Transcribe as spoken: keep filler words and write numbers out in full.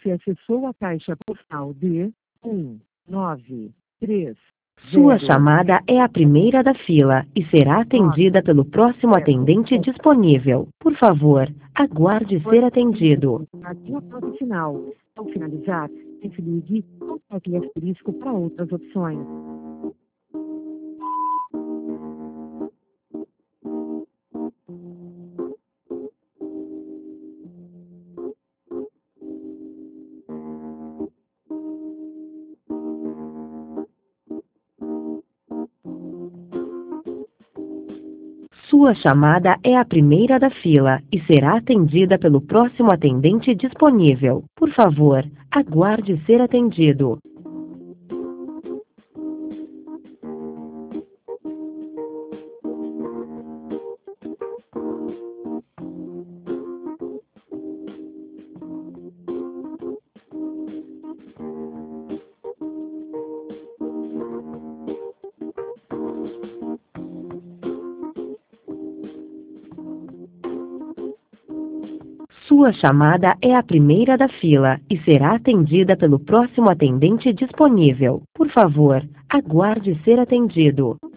Você acessou a caixa postal D um nove três. Sua chamada é a primeira da fila e será atendida pelo próximo atendente disponível. Por favor, aguarde ser atendido. Aqui a nota final. Ao finalizar, desligue ou tecle asterisco para outras opções. Sua chamada é a primeira da fila e será atendida pelo próximo atendente disponível. Por favor, aguarde ser atendido. Sua chamada é a primeira da fila e será atendida pelo próximo atendente disponível. Por favor, aguarde ser atendido.